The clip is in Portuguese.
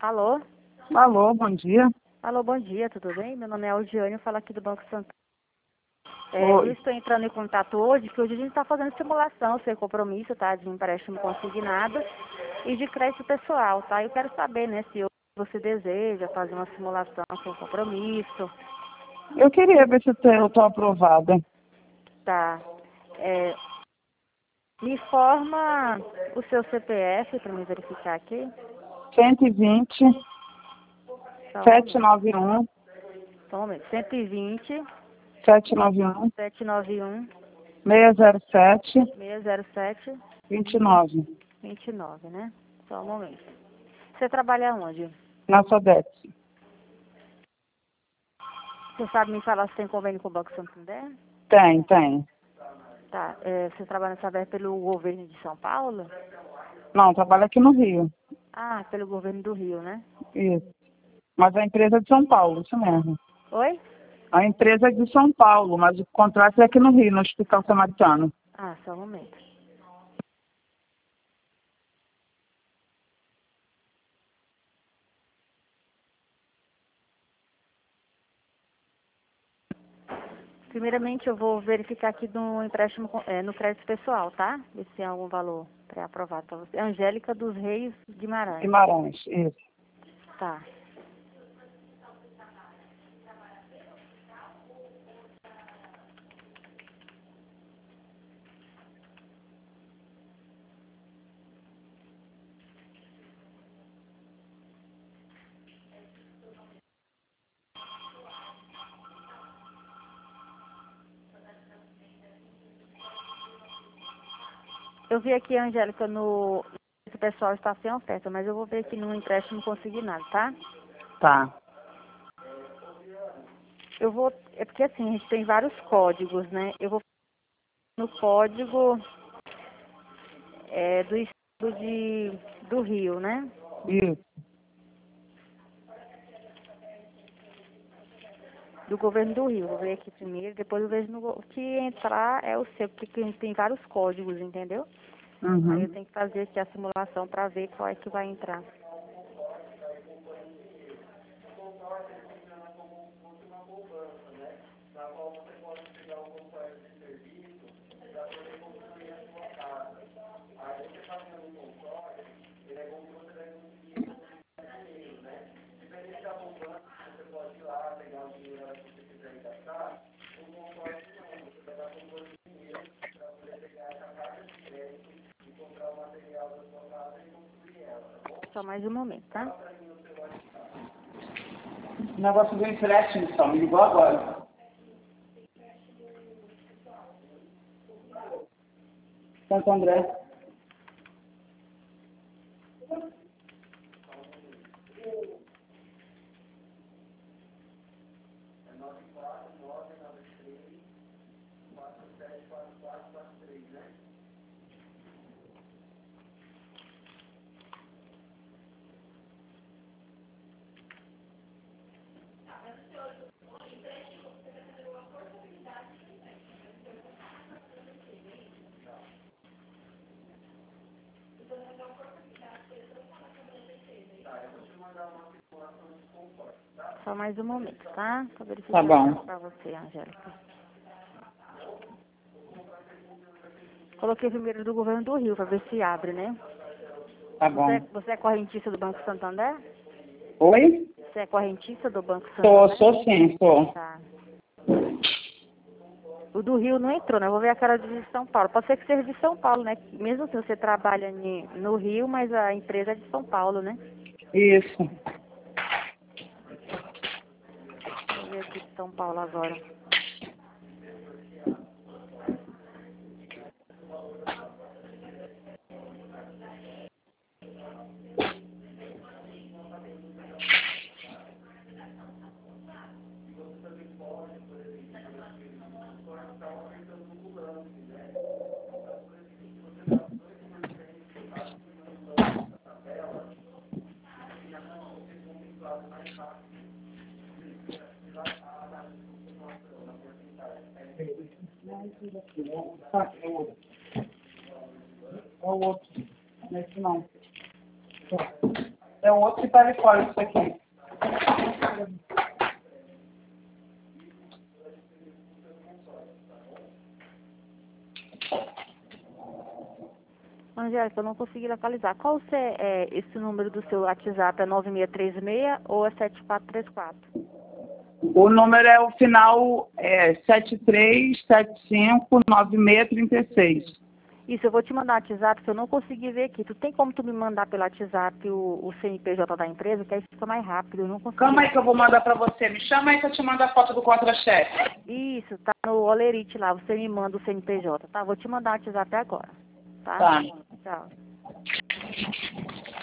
Alô? Alô, bom dia. Alô, bom dia, tudo bem? Meu nome é Aldiane, eu falo aqui do Banco Santander. Oi. Eu estou entrando em contato hoje, porque hoje a gente está fazendo simulação, sem compromisso, tá? De empréstimo consignado e de crédito pessoal, tá? Eu quero saber, né, se você deseja fazer uma simulação sem compromisso, Eu queria ver se eu estou aprovada. tá? Me informa o seu CPF para me verificar aqui. 120 Só um momento. 791 Só um momento. 120 791 791 607 607 29 29, né? Só um momento. Você trabalha onde? na Sodete. Você sabe me falar se tem convênio com o Banco Santander? Tem. Tá. Você trabalha, saber, pelo governo de São Paulo? Não, trabalho aqui no Rio. Ah, pelo governo do Rio, né? Isso. Mas a empresa é de São Paulo, isso mesmo. Oi? A empresa é de São Paulo, mas o contrato é aqui no Rio, no Hospital Samaritano. Ah, só um momento. Primeiramente, eu vou verificar aqui no empréstimo, no crédito pessoal, tá? Ver se tem algum valor pré-aprovado para você. Angélica dos Reis Guimarães. Guimarães, isso. Tá. Eu vi aqui, Angélica, no o pessoal está sem oferta, mas eu vou ver aqui no empréstimo consignado, tá? Tá. Eu vou, é porque assim, a gente tem vários códigos, né? Eu vou no código do estado do Rio, né? Isso. Do governo do Rio. Vou ver aqui primeiro, depois eu vejo o que entrar é o seu, porque tem vários códigos, entendeu? Aí eu Uhum. tenho que fazer aqui a simulação para ver qual é que vai entrar. Só mais um momento, tá? O negócio do empréstimo, só me ligou agora. Santo André. Só mais um momento, tá? Pra Tá verificar bom. pra você, Angélica. Coloquei primeiro do governo do Rio, pra ver se abre, né? Tá Você, bom. você é correntista do Banco Santander? Oi? Você é correntista do Banco Santander? Sou sim, sou. Tá. O do Rio não entrou, né? Eu vou ver a cara de São Paulo. Pode ser que seja de São Paulo, né? Mesmo se você trabalha no Rio, mas a empresa é de São Paulo, né? Isso. Vou ver aqui de São Paulo agora. Olha o outro. Nesse não. É o outro que tá ali fora, isso aqui. Angélica, eu não consegui localizar. Qual esse número do seu WhatsApp? É 9636 ou é 7434? O número é o final 73759636. Isso, eu vou te mandar o WhatsApp, que eu não consegui ver aqui. Tu tem como tu me mandar pelo WhatsApp o CNPJ da empresa, que aí fica mais rápido, eu não consegui. Calma aí que eu vou mandar pra você. Me chama aí que eu te mando a foto do contra-cheque. Isso, tá no Olerite lá, você me manda o CNPJ, tá? Vou te mandar o WhatsApp agora, tá? Tá. Tchau.